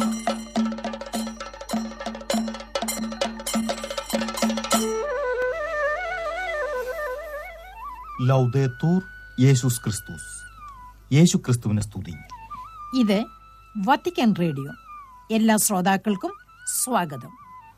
ലൗദേത്തൂർ യേശുസ് ക്രിസ്തുസ്. യേശു ക്രിസ്തുവിനെ സ്തുതി. ഇത് വത്തിക്കാൻ റേഡിയോ. എല്ലാ ശ്രോതാക്കൾക്കും സ്വാഗതം.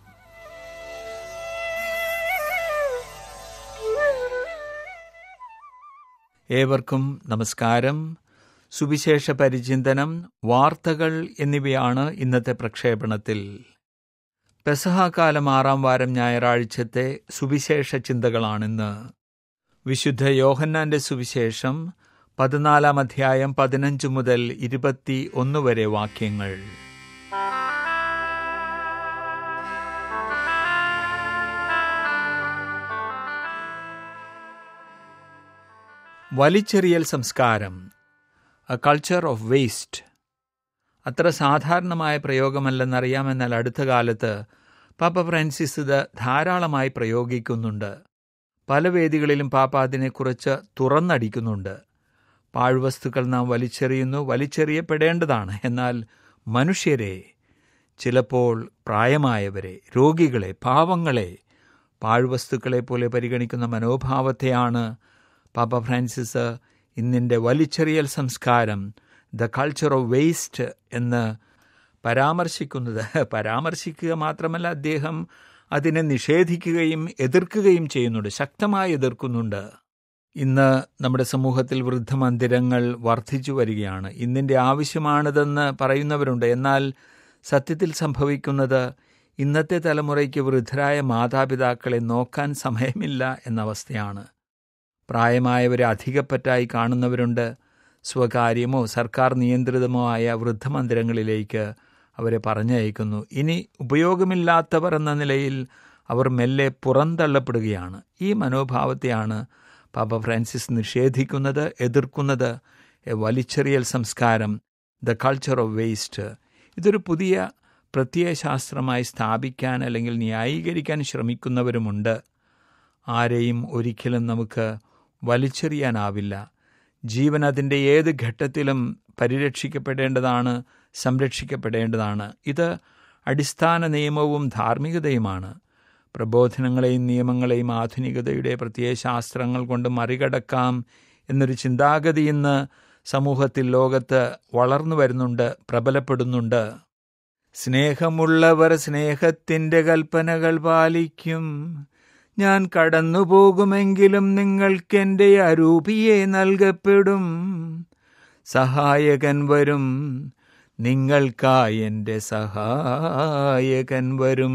ഏവർക്കും നമസ്കാരം. സുവിശേഷ പരിചിന്തനം, വാർത്തകൾ എന്നിവയാണ് ഇന്നത്തെ പ്രക്ഷേപണത്തിൽ. പെസഹാകാലം 6-ാം വാരം ഞായറാഴ്ചത്തെ സുവിശേഷ ചിന്തകളാണിന്ന്. വിശുദ്ധ യോഹന്നാന്റെ സുവിശേഷം 14-ാം അധ്യായം 15 മുതൽ 21 വരെ വാക്യങ്ങൾ. വലിച്ചെറിയൽ സംസ്കാരം, എ കൾച്ചർ ഓഫ് വേസ്റ്റ്. അത്ര സാധാരണമായ പ്രയോഗമല്ലെന്നറിയാമെന്നാൽ അടുത്ത കാലത്ത് പാപ്പ ഫ്രാൻസിസ് ഇത് ധാരാളമായി പ്രയോഗിക്കുന്നുണ്ട്. പല വേദികളിലും പാപ്പ അതിനെക്കുറിച്ച് തുറന്നടിക്കുന്നുണ്ട്. പാഴ്വസ്തുക്കൾ നാം വലിച്ചെറിയുന്നു, വലിച്ചെറിയപ്പെടേണ്ടതാണ്. എന്നാൽ മനുഷ്യരെ, ചിലപ്പോൾ പ്രായമായവരെ, രോഗികളെ, പാവങ്ങളെ പാഴ്വസ്തുക്കളെ പോലെ പരിഗണിക്കുന്ന മനോഭാവത്തെയാണ് പാപ്പ ഫ്രാൻസിസ് ഇന്നിൻ്റെ വലിച്ചെറിയൽ സംസ്കാരം, ദ കൾച്ചർ ഓഫ് വേസ്റ്റ് എന്ന് പരാമർശിക്കുന്നത്. പരാമർശിക്കുക മാത്രമല്ല, അദ്ദേഹം അതിനെ നിഷേധിക്കുകയും എതിർക്കുകയും ചെയ്യുന്നുണ്ട്, ശക്തമായി എതിർക്കുന്നുണ്ട്. ഇന്ന് നമ്മുടെ സമൂഹത്തിൽ വൃദ്ധമന്ദിരങ്ങൾ വർദ്ധിച്ചു വരികയാണ്. ഇന്നിൻ്റെ ആവശ്യമാണിതെന്ന് പറയുന്നവരുണ്ട്. എന്നാൽ സത്യത്തിൽ സംഭവിക്കുന്നത് ഇന്നത്തെ തലമുറയ്ക്ക് വൃദ്ധരായ മാതാപിതാക്കളെ നോക്കാൻ സമയമില്ല എന്ന അവസ്ഥയാണ്. പ്രായമായവരെ അധികപ്പറ്റായി കാണുന്നവരുണ്ട്. സ്വകാര്യമോ സർക്കാർ നിയന്ത്രിതമോ ആയ വൃദ്ധമന്ദിരങ്ങളിലേക്ക് അവരെ പറഞ്ഞയക്കുന്നു. ഇനി ഉപയോഗമില്ലാത്തവർ എന്ന നിലയിൽ അവർ മെല്ലെ പുറന്തള്ളപ്പെടുകയാണ്. ഈ മനോഭാവത്തെയാണ് പാപ്പ ഫ്രാൻസിസ് നിഷേധിക്കുന്നത്, എതിർക്കുന്നത്. എ വലിച്ചെറിയൽ സംസ്കാരം, ദ കൾച്ചർ ഓഫ് വേസ്റ്റ്. ഇതൊരു പുതിയ പ്രത്യയശാസ്ത്രമായി സ്ഥാപിക്കാൻ അല്ലെങ്കിൽ ന്യായീകരിക്കാൻ ശ്രമിക്കുന്നവരുമുണ്ട്. ആരെയും ഒരിക്കലും നമുക്ക് വലിച്ചെറിയാനാവില്ല. ജീവൻ അതിൻ്റെ ഏത് ഘട്ടത്തിലും പരിരക്ഷിക്കപ്പെടേണ്ടതാണ്, സംരക്ഷിക്കപ്പെടേണ്ടതാണ്. ഇത് അടിസ്ഥാന നിയമവും ധാർമ്മികതയുമാണ്. പ്രബോധനങ്ങളെയും നിയമങ്ങളെയും ആധുനികതയുടെ പ്രത്യയശാസ്ത്രങ്ങൾ കൊണ്ട് മറികടക്കാം എന്നൊരു ചിന്താഗതി ഇന്ന് സമൂഹത്തിൽ, ലോകത്ത് വളർന്നു വരുന്നുണ്ട്, പ്രബലപ്പെടുന്നുണ്ട്. സ്നേഹമുള്ളവർ സ്നേഹത്തിൻ്റെ കൽപ്പനകൾ പാലിക്കും. ഞാൻ കടന്നുപോകുമെങ്കിലും നിങ്ങൾക്കെൻ്റെ അരൂപിയെ നൽകപ്പെടും. സഹായകൻ വരും, നിങ്ങൾക്കായി എൻ്റെ സഹായകൻ വരും.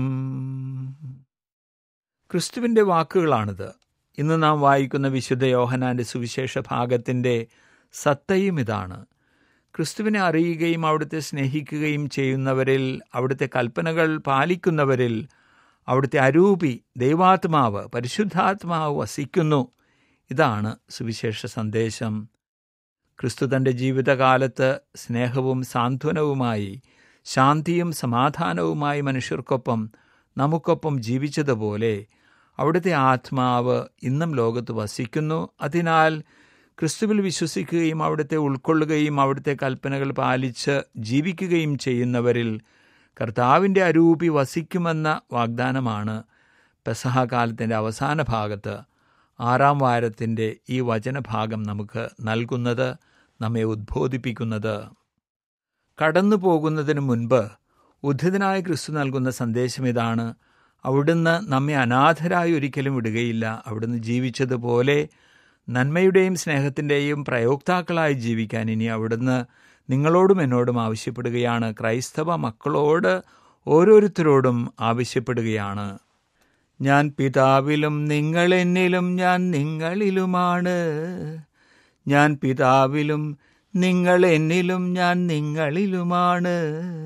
ക്രിസ്തുവിൻ്റെ വാക്കുകളാണിത്. ഇന്ന് നാം വായിക്കുന്ന വിശുദ്ധ യോഹന്നാന്റെ സുവിശേഷ ഭാഗത്തിൻ്റെ സത്തയും ഇതാണ്. ക്രിസ്തുവിനെ അറിയുകയും അവിടുത്തെ സ്നേഹിക്കുകയും ചെയ്യുന്നവരിൽ, അവിടുത്തെ കൽപ്പനകൾ പാലിക്കുന്നവരിൽ അവിടുത്തെ അരൂപി ദൈവാത്മാവ്, പരിശുദ്ധാത്മാവ് വസിക്കുന്നു. ഇതാണ് സുവിശേഷ സന്ദേശം. ക്രിസ്തു തൻ്റെ ജീവിതകാലത്ത് സ്നേഹവും സാന്ത്വനവുമായി, ശാന്തിയും സമാധാനവുമായി മനുഷ്യർക്കൊപ്പം, നമുക്കൊപ്പം ജീവിച്ചതുപോലെ അവിടുത്തെ ആത്മാവ് ഇന്നും ലോകത്ത് വസിക്കുന്നു. അതിനാൽ ക്രിസ്തുവിൽ വിശ്വസിക്കുകയും അവിടുത്തെ ഉൾക്കൊള്ളുകയും അവിടുത്തെ കൽപ്പനകൾ പാലിച്ച് ജീവിക്കുകയും ചെയ്യുന്നവരിൽ കർത്താവിൻ്റെ അരൂപി വസിക്കുമെന്ന വാഗ്ദാനമാണ് പെസഹാകാലത്തിൻ്റെ അവസാന ഭാഗത്ത് 6-ാം വാരത്തിൻ്റെ ഈ വചനഭാഗം നമുക്ക് നൽകുന്നത്, നമ്മെ ഉദ്ബോധിപ്പിക്കുന്നത്. കടന്നു പോകുന്നതിന് മുൻപ് ഉദ്ധിതനായ ക്രിസ്തു നൽകുന്ന സന്ദേശം ഇതാണ്: അവിടുന്ന് നമ്മെ അനാഥരായി ഒരിക്കലും വിടുകയില്ല. അവിടുന്ന് ജീവിച്ചതുപോലെ നന്മയുടെയും സ്നേഹത്തിൻ്റെയും പ്രയോക്താക്കളായി ജീവിക്കാൻ ഇനി അവിടുന്ന് നിങ്ങളോടും എന്നോടും ആവശ്യപ്പെടുകയാണ്. ക്രൈസ്തവ മക്കളോട് ഓരോരുത്തരോടും ആവശ്യപ്പെടുകയാണ്. ഞാൻ പിതാവിലും നിങ്ങൾ എന്നിലും ഞാൻ നിങ്ങളിലുമാണ്. ഞാൻ പിതാവിലും നിങ്ങൾ എന്നിലും ഞാൻ നിങ്ങളിലുമാണ്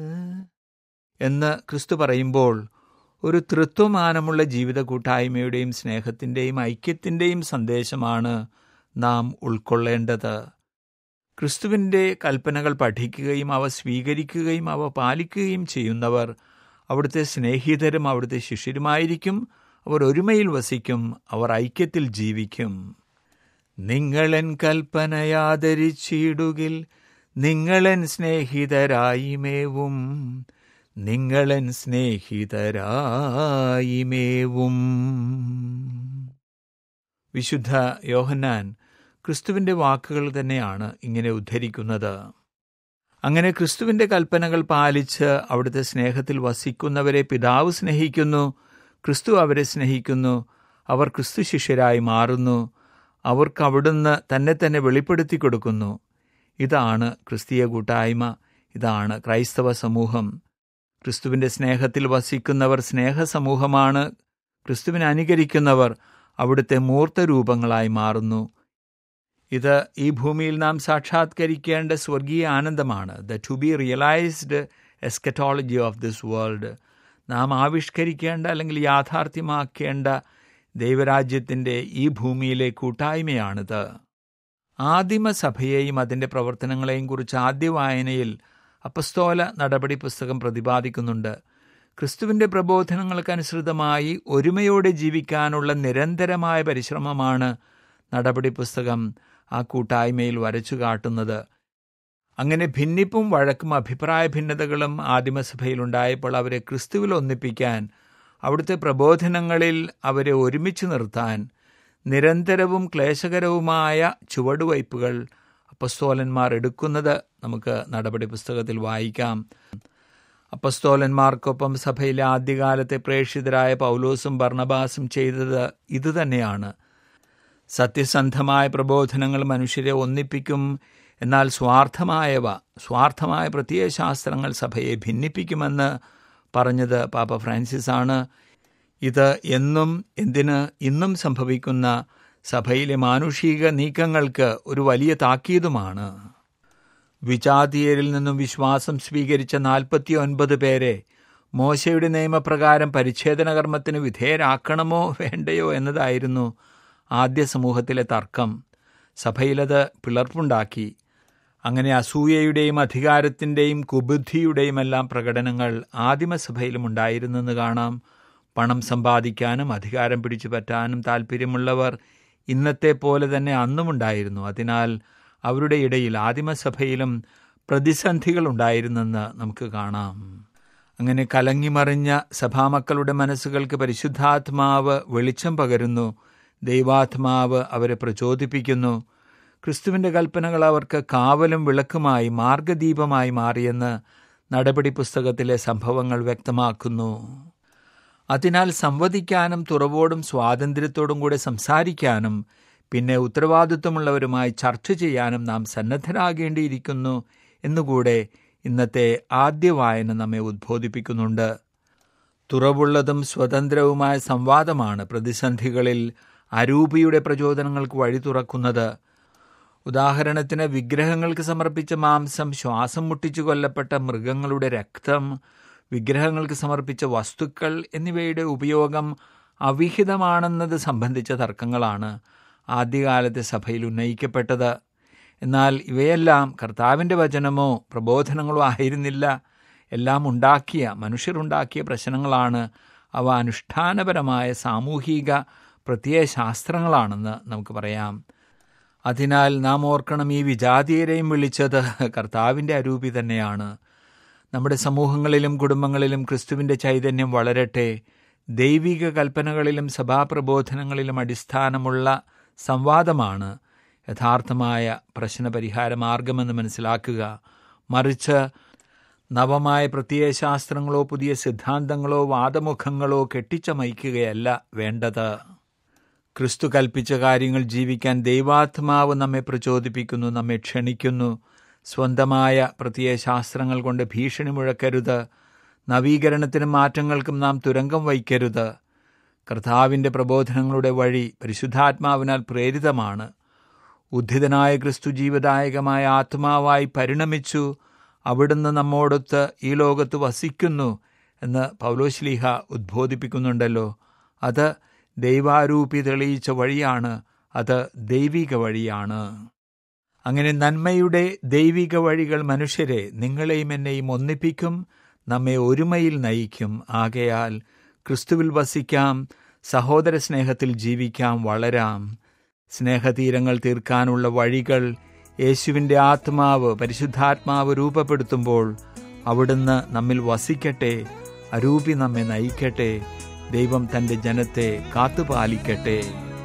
എന്ന് ക്രിസ്തു പറയുമ്പോൾ ഒരു തൃത്വമാനമുള്ള ജീവിത കൂട്ടായ്മയുടെയും സ്നേഹത്തിൻ്റെയും ഐക്യത്തിൻ്റെയും സന്ദേശമാണ് നാം ഉൾക്കൊള്ളേണ്ടത്. ക്രിസ്തുവിൻ്റെ കൽപ്പനകൾ പഠിക്കുകയും അവ സ്വീകരിക്കുകയും അവ പാലിക്കുകയും ചെയ്യുന്നവർ അവിടുത്തെ സ്നേഹിതരും അവിടുത്തെ ശിഷ്യരുമായിരിക്കും. അവർ ഒരുമയിൽ വസിക്കും, അവർ ഐക്യത്തിൽ ജീവിക്കും. നിങ്ങളൻ കൽപ്പനയാദരിച്ചിടുകിൽ നിങ്ങളൻ സ്നേഹിതരായി മേവും. നിങ്ങളൻ സ്നേഹിതരായി മേവും. വിശുദ്ധ യോഹന്നാൻ ക്രിസ്തുവിൻ്റെ വാക്കുകൾ തന്നെയാണ് ഇങ്ങനെ ഉദ്ധരിക്കുന്നത്. അങ്ങനെ ക്രിസ്തുവിൻ്റെ കൽപ്പനകൾ പാലിച്ച് അവിടുത്തെ സ്നേഹത്തിൽ വസിക്കുന്നവരെ പിതാവ് സ്നേഹിക്കുന്നു, ക്രിസ്തു അവരെ സ്നേഹിക്കുന്നു, അവർ ക്രിസ്തു ശിഷ്യരായി മാറുന്നു, അവർക്ക് അവിടുന്ന് തന്നെ തന്നെ വെളിപ്പെടുത്തി കൊടുക്കുന്നു. ഇതാണ് ക്രിസ്തീയ കൂട്ടായ്മ, ഇതാണ് ക്രൈസ്തവ സമൂഹം. ക്രിസ്തുവിൻ്റെ സ്നേഹത്തിൽ വസിക്കുന്നവർ സ്നേഹസമൂഹമാണ്. ക്രിസ്തുവിനെ അനുകരിക്കുന്നവർ അവിടുത്തെ മൂർത്തരൂപങ്ങളായി മാറുന്നു. ഇത് ഈ ഭൂമിയിൽ നാം സാക്ഷാത്കരിക്കേണ്ട സ്വർഗീയ ആനന്ദമാണ്. The to be realised eschatology of this world. നാം ആവിഷ്കരിക്കേണ്ട അല്ലെങ്കിൽ യാഥാർത്ഥ്യമാക്കേണ്ട ദൈവരാജ്യത്തിൻ്റെ ഈ ഭൂമിയിലെ കൂട്ടായ്മയാണിത്. ആദിമസഭയെയും അതിൻ്റെ പ്രവർത്തനങ്ങളെയും കുറിച്ച് ആദ്യ വായനയിൽ അപ്പസ്തോല നടപടി പുസ്തകം പ്രതിപാദിക്കുന്നുണ്ട്. ക്രിസ്തുവിൻ്റെ പ്രബോധനങ്ങൾക്കനുസൃതമായി ഒരുമയോടെ ജീവിക്കാനുള്ള നിരന്തരമായ പരിശ്രമമാണ് നടപടി പുസ്തകം ആ കൂട്ടായ്മയിൽ വരച്ചു കാട്ടുന്നത്. അങ്ങനെ ഭിന്നിപ്പും വഴക്കും അഭിപ്രായ ഭിന്നതകളും ആദിമസഭയിലുണ്ടായപ്പോൾ അവരെ ക്രിസ്തുവിൽ ഒന്നിപ്പിക്കാൻ, അവിടുത്തെ പ്രബോധനങ്ങളിൽ അവരെ ഒരുമിച്ച് നിർത്താൻ നിരന്തരവും ക്ലേശകരവുമായ ചുവടുവയ്പ്പുകൾ അപ്പസ്തോലന്മാർ എടുക്കുന്നത് നമുക്ക് നടപടി പുസ്തകത്തിൽ വായിക്കാം. അപ്പസ്തോലന്മാർക്കൊപ്പം സഭയിലെ ആദ്യകാലത്തെ പ്രേക്ഷിതരായ പൗലോസും ബർണബാസും ചെയ്തത് ഇതുതന്നെയാണ്. സത്യസന്ധമായ പ്രബോധനങ്ങൾ മനുഷ്യരെ ഒന്നിപ്പിക്കും, എന്നാൽ സ്വാർത്ഥമായ പ്രത്യയശാസ്ത്രങ്ങൾ സഭയെ ഭിന്നിപ്പിക്കുമെന്ന് പറഞ്ഞത് പാപ്പ ഫ്രാൻസിസ് ആണ്. ഇത് ഇന്നും സംഭവിക്കുന്ന സഭയിലെ മാനുഷിക നീക്കങ്ങൾക്ക് ഒരു വലിയ താക്കീതുമാണ്. വിജാതീയരിൽ നിന്നും വിശ്വാസം സ്വീകരിച്ച 49 പേരെ മോശയുടെ നിയമപ്രകാരം പരിച്ഛേദന കർമ്മത്തിന് വിധേയരാക്കണമോ വേണ്ടയോ എന്നതായിരുന്നു ആദ്യ സമൂഹത്തിലെ തർക്കം. സഭയിലത് പിളർപ്പുണ്ടാക്കി. അങ്ങനെ അസൂയയുടെയും അധികാരത്തിൻ്റെയും കുബുദ്ധിയുടെയും എല്ലാം പ്രകടനങ്ങൾ ആദിമസഭയിലും ഉണ്ടായിരുന്നെന്ന് കാണാം. പണം സമ്പാദിക്കാനും അധികാരം പിടിച്ചു പറ്റാനും താൽപ്പര്യമുള്ളവർ ഇന്നത്തെ പോലെ തന്നെ അന്നുമുണ്ടായിരുന്നു. അതിനാൽ അവരുടെ ഇടയിൽ ആദിമസഭയിലും പ്രതിസന്ധികൾ ഉണ്ടായിരുന്നെന്ന് നമുക്ക് കാണാം. അങ്ങനെ കലങ്ങിമറിഞ്ഞ സഭാമക്കളുടെ മനസ്സുകൾക്ക് പരിശുദ്ധാത്മാവ് വെളിച്ചം പകരുന്നു. ദൈവാത്മാവ് അവരെ പ്രചോദിപ്പിക്കുന്നു. ക്രിസ്തുവിൻ്റെ കൽപ്പനകൾ അവർക്ക് കാവലും വിളക്കുമായി മാർഗദീപമായി മാറിയെന്ന് നടപടി പുസ്തകത്തിലെ സംഭവങ്ങൾ വ്യക്തമാക്കുന്നു. അതിനാൽ സംവദിക്കാനും തുറവോടും സ്വാതന്ത്ര്യത്തോടും കൂടെ സംസാരിക്കാനും പിന്നെ ഉത്തരവാദിത്വമുള്ളവരുമായി ചർച്ച ചെയ്യാനും നാം സന്നദ്ധരാകേണ്ടിയിരിക്കുന്നു എന്നുകൂടെ ഇന്നത്തെ ആദ്യ വായന നമ്മെ ഉദ്ബോധിപ്പിക്കുന്നുണ്ട്. തുറവുള്ളതും സ്വതന്ത്രവുമായ സംവാദമാണ് പ്രതിസന്ധികളിൽ അരൂപിയുടെ പ്രചോദനങ്ങൾക്ക് വഴി തുറക്കുന്നത്. ഉദാഹരണത്തിന് വിഗ്രഹങ്ങൾക്ക് സമർപ്പിച്ച മാംസം, ശ്വാസം മുട്ടിച്ചു കൊല്ലപ്പെട്ട മൃഗങ്ങളുടെ രക്തം, വിഗ്രഹങ്ങൾക്ക് സമർപ്പിച്ച വസ്തുക്കൾ എന്നിവയുടെ ഉപയോഗം അവിഹിതമാണെന്നത് സംബന്ധിച്ച തർക്കങ്ങളാണ് ആദ്യകാലത്തെ സഭയിൽ ഉന്നയിക്കപ്പെട്ടത്. എന്നാൽ ഇവയെല്ലാം കർത്താവിൻ്റെ വചനമോ പ്രബോധനങ്ങളോ ആയിരുന്നില്ല. എല്ലാം മനുഷ്യരുണ്ടാക്കിയ പ്രശ്നങ്ങളാണ്. അവ അനുഷ്ഠാനപരമായ സാമൂഹിക പ്രത്യയശാസ്ത്രങ്ങളാണെന്ന് നമുക്ക് പറയാം. അതിനാൽ നാം ഓർക്കണം, ഈ വിജാതീയരെയും വിളിച്ചത് കർത്താവിൻ്റെ അരൂപി തന്നെയാണ്. നമ്മുടെ സമൂഹങ്ങളിലും കുടുംബങ്ങളിലും ക്രിസ്തുവിൻ്റെ ചൈതന്യം വളരട്ടെ. ദൈവിക കൽപ്പനകളിലും സഭാപ്രബോധനങ്ങളിലും അടിസ്ഥാനമുള്ള സംവാദമാണ് യഥാർത്ഥമായ പ്രശ്നപരിഹാര മാർഗമെന്ന് മനസ്സിലാക്കുക. മറിച്ച് നവമായ പ്രത്യയശാസ്ത്രങ്ങളോ പുതിയ സിദ്ധാന്തങ്ങളോ വാദമുഖങ്ങളോ കെട്ടിച്ചമയ്ക്കുകയല്ല വേണ്ടത്. ക്രിസ്തു കൽപ്പിച്ച കാര്യങ്ങൾ ജീവിക്കാൻ ദൈവാത്മാവ് നമ്മെ പ്രചോദിപ്പിക്കുന്നു, നമ്മെ ക്ഷണിക്കുന്നു. സ്വന്തമായ പ്രത്യയശാസ്ത്രങ്ങൾ കൊണ്ട് ഭീഷണി മുഴക്കരുത്. നവീകരണത്തിനും മാറ്റങ്ങൾക്കും നാം തുരങ്കം വയ്ക്കരുത്. കർത്താവിൻ്റെ പ്രബോധനങ്ങളുടെ വഴി പരിശുദ്ധാത്മാവിനാൽ പ്രേരിതമാണ്. ഉദ്ധിതനായ ക്രിസ്തു ജീവദായകമായ ആത്മാവായി പരിണമിച്ചു. അവിടുന്ന് നമ്മോടൊത്ത് ഈ ലോകത്ത് വസിക്കുന്നു എന്ന് പൗലോശ്ലീഹ ഉദ്ബോധിപ്പിക്കുന്നുണ്ടല്ലോ. അത് ദൈവാരൂപി തെളിയിച്ച വഴിയാണ്. അത് ദൈവിക വഴിയാണ്. അങ്ങനെ നന്മയുടെ ദൈവിക വഴികൾ മനുഷ്യരെ, നിങ്ങളെയും എന്നെയും ഒന്നിപ്പിക്കും, നമ്മെ ഒരുമയിൽ നയിക്കും. ആകയാൽ ക്രിസ്തുവിൽ വസിക്കാം, സഹോദര സ്നേഹത്തിൽ ജീവിക്കാം, വളരാം. സ്നേഹതീരങ്ങൾ തീർക്കാനുള്ള വഴികൾ യേശുവിൻ്റെ ആത്മാവ്, പരിശുദ്ധാത്മാവ് രൂപപ്പെടുത്തുമ്പോൾ അവിടുന്ന് നമ്മിൽ വസിക്കട്ടെ. അരൂപി നമ്മെ നയിക്കട്ടെ. ദൈവം തൻ്റെ ജനത്തെ കാത്തുപാലിക്കട്ടെ.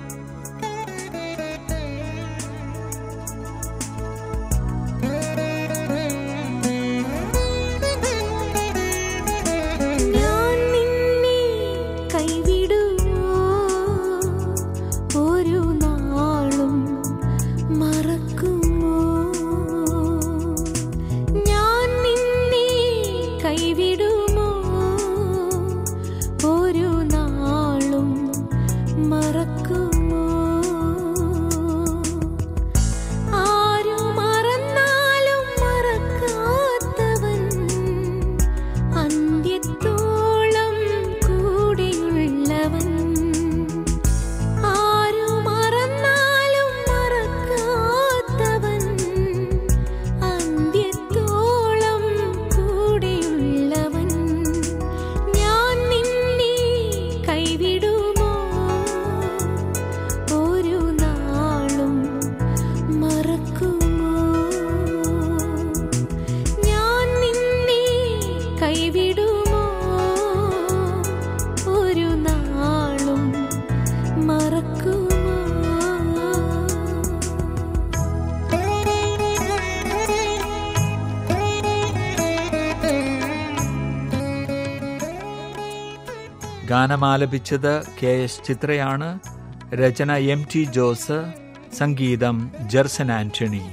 ഗാനമാലപിച്ചത് KS ചിത്രയാണ്. രചന MT ജോസ്. സംഗീതം ജെർസൺ ആന്റണി.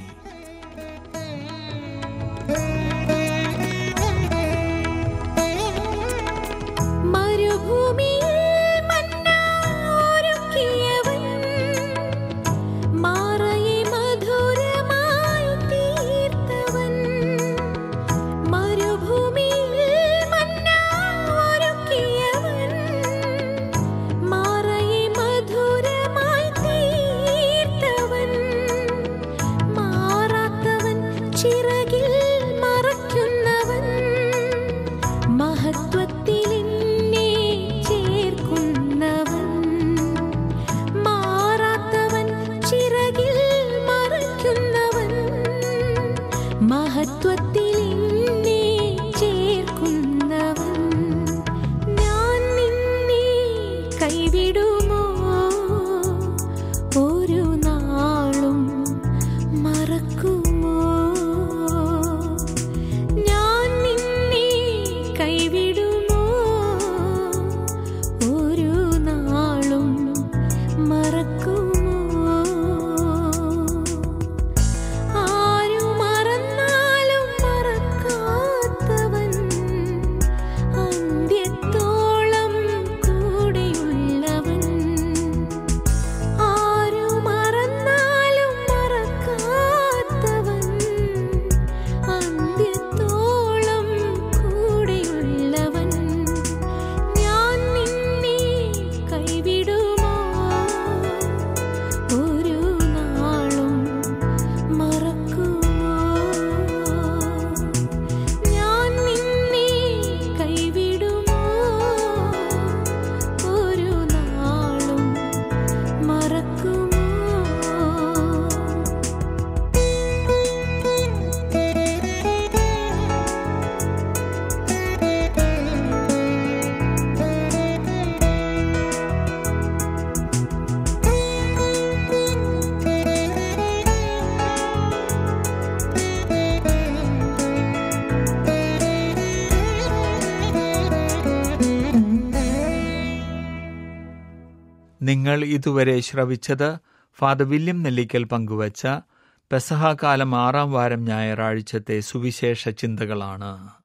നിങ്ങൾ ഇതുവരെ ശ്രവിച്ചത് ഫാദർ വില്യം നെല്ലിക്കൽ പങ്കുവച്ച പെസഹാകാലം 6-ാം വാരം ഞായറാഴ്ചത്തെ സുവിശേഷ ചിന്തകളാണ്.